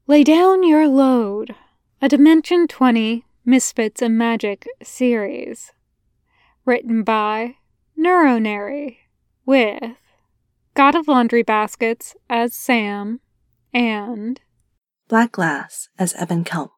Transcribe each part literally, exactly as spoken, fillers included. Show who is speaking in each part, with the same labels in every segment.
Speaker 1: Lay Down Your Load, a Dimension twenty Misfits and Magic series. Written by Neuronary, with God of Laundry Baskets as Sam, and
Speaker 2: Black Glass as Evan Kelp.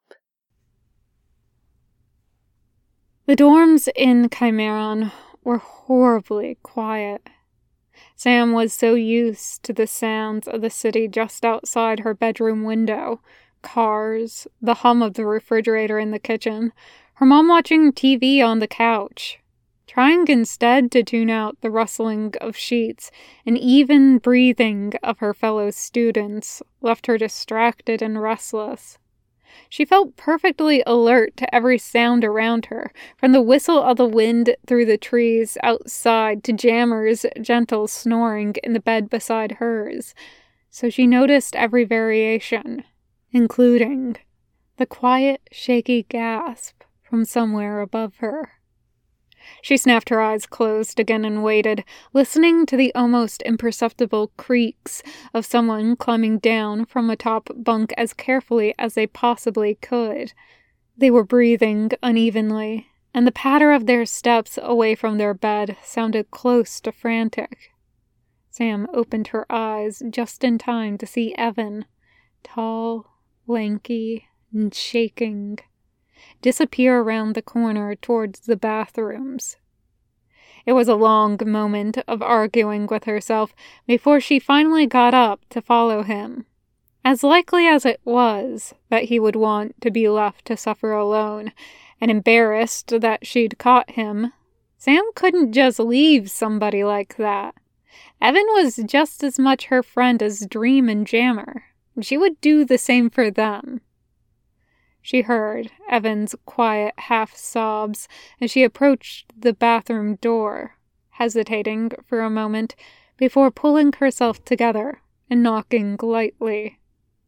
Speaker 1: The dorms in Chimeron were horribly quiet. Sam was so used to the sounds of the city just outside her bedroom window. Cars, the hum of the refrigerator in the kitchen, her mom watching T V on the couch. Trying instead to tune out the rustling of sheets and even breathing of her fellow students left her distracted and restless. She felt perfectly alert to every sound around her, from the whistle of the wind through the trees outside to Jammer's gentle snoring in the bed beside hers, so she noticed every variation, including the quiet, shaky gasp from somewhere above her. She snapped her eyes closed again and waited, listening to the almost imperceptible creaks of someone climbing down from a top bunk as carefully as they possibly could. They were breathing unevenly, and the patter of their steps away from their bed sounded close to frantic. Sam opened her eyes just in time to see Evan, tall, lanky, and shaking, disappear around the corner towards the bathrooms. It was a long moment of arguing with herself before she finally got up to follow him. As likely as it was that he would want to be left to suffer alone, and embarrassed that she'd caught him, Sam couldn't just leave somebody like that. Evan was just as much her friend as Dream and Jammer. She would do the same for them. She heard Evan's quiet half-sobs as she approached the bathroom door, hesitating for a moment before pulling herself together and knocking lightly.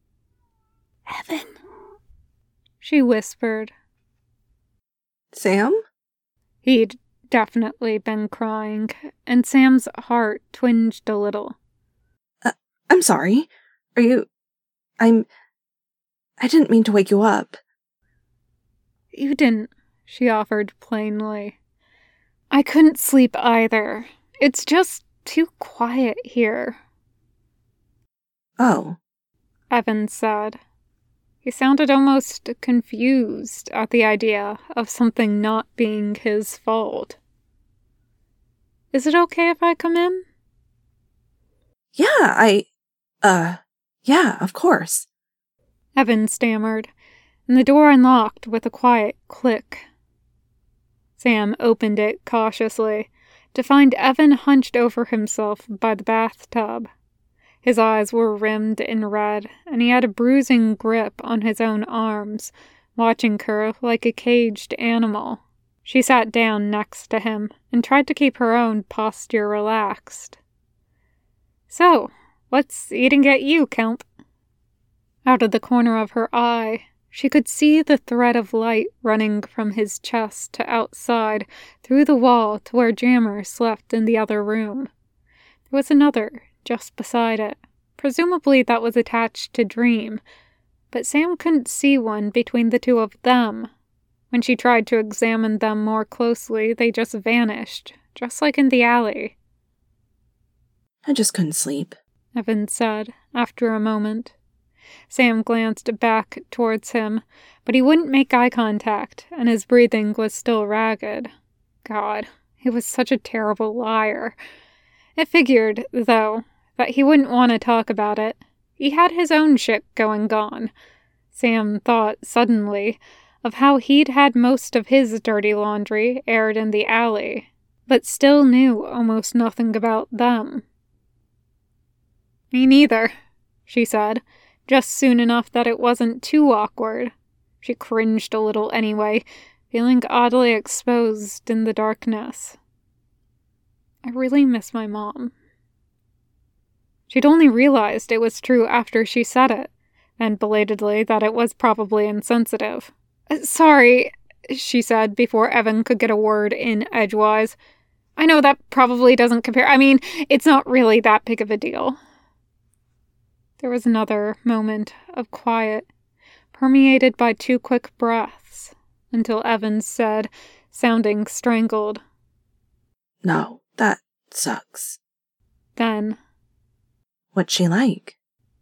Speaker 2: Evan,
Speaker 1: she whispered.
Speaker 2: Sam?
Speaker 1: He'd definitely been crying, and Sam's heart twinged a little.
Speaker 2: Uh, I'm sorry. Are you... I'm... I didn't mean to wake you up.
Speaker 1: You didn't, she offered plainly. I couldn't sleep either. It's just too quiet here.
Speaker 2: Oh,
Speaker 1: Evan said. He sounded almost confused at the idea of something not being his fault. Is it okay if I come in?
Speaker 2: Yeah, I... Uh, yeah, of course.
Speaker 1: Evan stammered, and the door unlocked with a quiet click. Sam opened it cautiously, to find Evan hunched over himself by the bathtub. His eyes were rimmed in red, and he had a bruising grip on his own arms, watching her like a caged animal. She sat down next to him, and tried to keep her own posture relaxed. So, what's eating at you, Kelp? Out of the corner of her eye, she could see the thread of light running from his chest to outside through the wall to where Jammer slept in the other room. There was another just beside it. Presumably that was attached to Dream, but Sam couldn't see one between the two of them. When she tried to examine them more closely, they just vanished, just like in the alley.
Speaker 2: I just couldn't sleep,
Speaker 1: Evan said after a moment. Sam glanced back towards him, but he wouldn't make eye contact, and his breathing was still ragged. God, he was such a terrible liar. It figured, though, that he wouldn't want to talk about it. He had his own shit going on. Sam thought suddenly of how he'd had most of his dirty laundry aired in the alley, but still knew almost nothing about them. Me neither, she said. Just soon enough that it wasn't too awkward. She cringed a little anyway, feeling oddly exposed in the darkness. I really miss my mom. She'd only realized it was true after she said it, and belatedly that it was probably insensitive. Sorry, she said before Evan could get a word in edgewise. I know that probably doesn't compare. I mean, it's not really that big of a deal. There was another moment of quiet, permeated by two quick breaths, until Evans said, sounding strangled,
Speaker 2: "No, that sucks."
Speaker 1: Then,
Speaker 2: "What's she like?"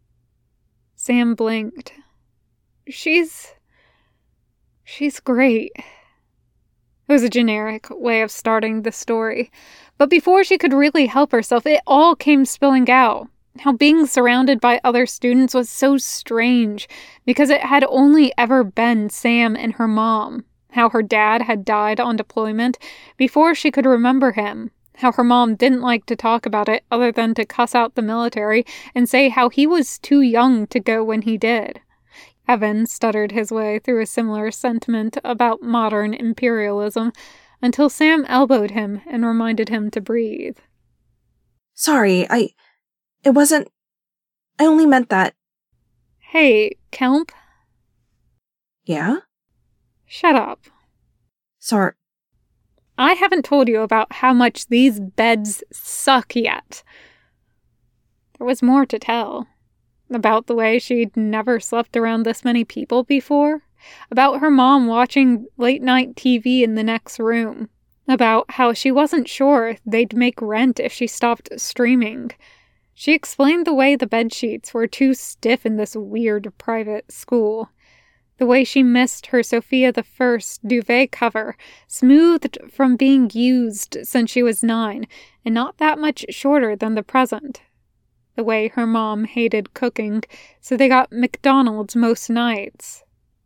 Speaker 1: Sam blinked. She's... she's great. It was a generic way of starting the story, but before she could really help herself, it all came spilling out. How being surrounded by other students was so strange, because it had only ever been Sam and her mom. How her dad had died on deployment before she could remember him. How her mom didn't like to talk about it other than to cuss out the military and say how he was too young to go when he did. Evan stuttered his way through a similar sentiment about modern imperialism until Sam elbowed him and reminded him to breathe.
Speaker 2: "Sorry, I... it wasn't... I only meant that..."
Speaker 1: "Hey, Kelp?"
Speaker 2: "Yeah?"
Speaker 1: "Shut up."
Speaker 2: "Sorry."
Speaker 1: "I haven't told you about how much these beds suck yet." There was more to tell. About the way she'd never slept around this many people before. About her mom watching late-night T V in the next room. About how she wasn't sure they'd make rent if she stopped streaming. She explained the way the bedsheets were too stiff in this weird private school. The way she missed her Sophia the First duvet cover, smoothed from being used since she was nine, and not that much shorter than the present. The way her mom hated cooking, so they got McDonald's most nights.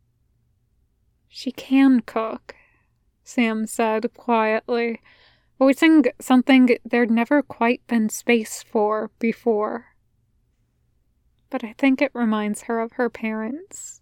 Speaker 1: "She can cook," Sam said quietly, voicing something there'd never quite been space for before. "But I think it reminds her of her parents."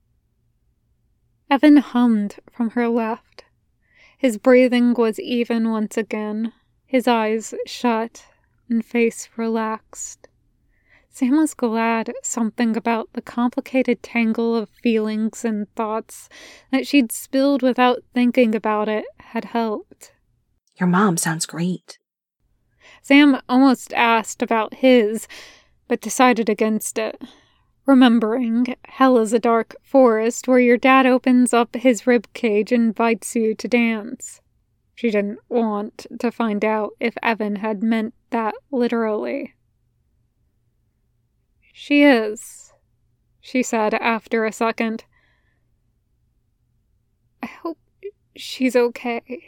Speaker 1: Evan hummed from her left. His breathing was even once again, his eyes shut and face relaxed. Sam was glad something about the complicated tangle of feelings and thoughts that she'd spilled without thinking about it had helped.
Speaker 2: "Your mom sounds great."
Speaker 1: Sam almost asked about his, but decided against it. Remembering, hell is a dark forest where your dad opens up his ribcage and invites you to dance. She didn't want to find out if Evan had meant that literally. "She is," she said after a second. "I hope she's okay."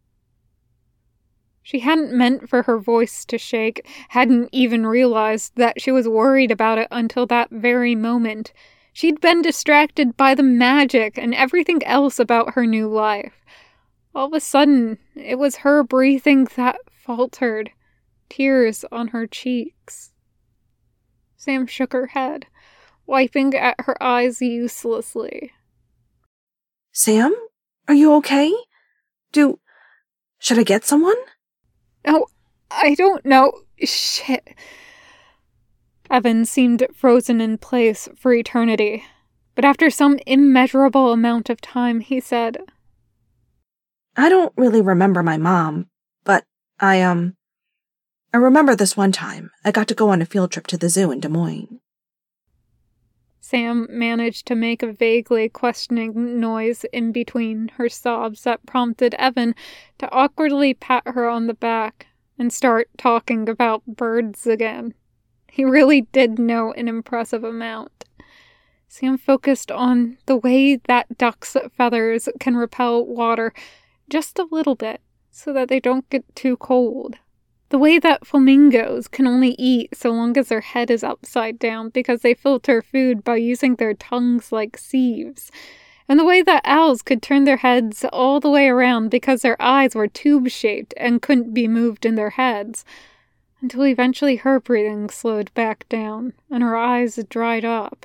Speaker 1: She hadn't meant for her voice to shake, hadn't even realized that she was worried about it until that very moment. She'd been distracted by the magic and everything else about her new life. All of a sudden, it was her breathing that faltered, tears on her cheeks. Sam shook her head, wiping at her eyes uselessly.
Speaker 2: "Sam? Are you okay? Do... should I get someone?"
Speaker 1: "No, I don't know. Shit." Evan seemed frozen in place for eternity, but after some immeasurable amount of time, he said,
Speaker 2: "I don't really remember my mom, but I, um... I remember this one time I got to go on a field trip to the zoo in Des Moines."
Speaker 1: Sam managed to make a vaguely questioning noise in between her sobs that prompted Evan to awkwardly pat her on the back and start talking about birds again. He really did know an impressive amount. Sam focused on the way that ducks' feathers can repel water just a little bit so that they don't get too cold. The way that flamingos can only eat so long as their head is upside down because they filter food by using their tongues like sieves. And the way that owls could turn their heads all the way around because their eyes were tube-shaped and couldn't be moved in their heads. Until eventually her breathing slowed back down and her eyes dried up.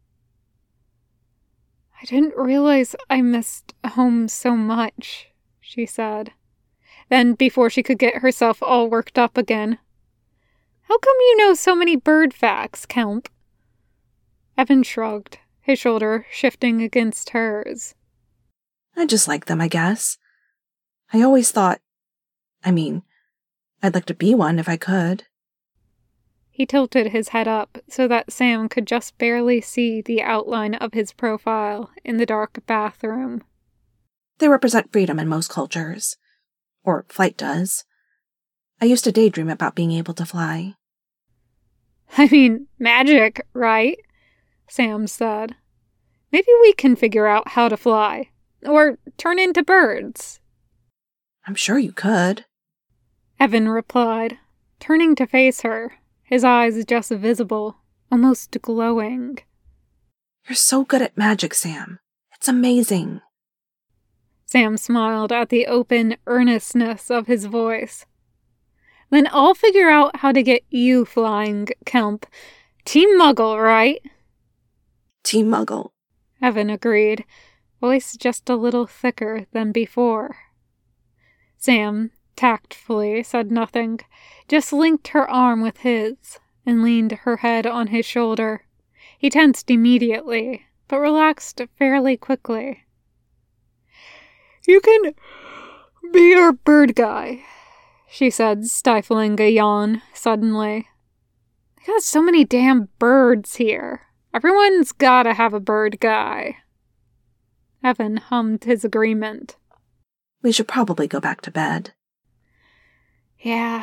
Speaker 1: "I didn't realize I missed home so much," she said. Then, before she could get herself all worked up again, "How come you know so many bird facts, Kelp?" Evan shrugged, his shoulder shifting against hers.
Speaker 2: "I just like them, I guess. I always thought... I mean, I'd like to be one if I could."
Speaker 1: He tilted his head up so that Sam could just barely see the outline of his profile in the dark bathroom.
Speaker 2: They represent freedom in most cultures. Or flight does. I used to daydream about being able to fly.
Speaker 1: I mean, magic, right? Sam said. Maybe we can figure out how to fly. Or turn into birds.
Speaker 2: I'm sure you could.
Speaker 1: Evan replied, turning to face her, his eyes just visible, almost glowing.
Speaker 2: You're so good at magic, Sam. It's amazing.
Speaker 1: Sam smiled at the open earnestness of his voice. Then I'll figure out how to get you flying, Kemp. Team Muggle, right?
Speaker 2: Team Muggle.
Speaker 1: Evan agreed, voice just a little thicker than before. Sam tactfully said nothing, just linked her arm with his and leaned her head on his shoulder. He tensed immediately, but relaxed fairly quickly. You can be our bird guy, she said, stifling a yawn suddenly. I got so many damn birds here. Everyone's gotta have a bird guy. Evan hummed his agreement.
Speaker 2: We should probably go back to bed.
Speaker 1: Yeah.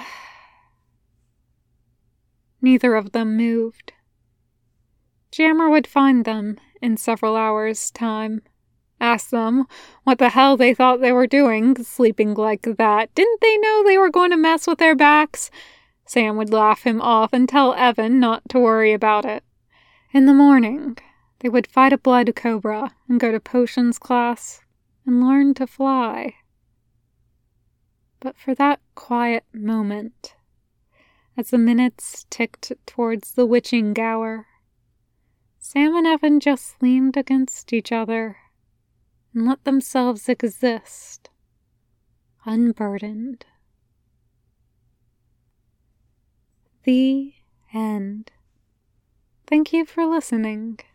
Speaker 1: Neither of them moved. Jammer would find them in several hours' time. Ask them what the hell they thought they were doing, sleeping like that. Didn't they know they were going to mess with their backs? Sam would laugh him off and tell Evan not to worry about it. In the morning, they would fight a blood cobra and go to potions class and learn to fly. But for that quiet moment, as the minutes ticked towards the witching hour, Sam and Evan just leaned against each other and let themselves exist, unburdened. The end. Thank you for listening.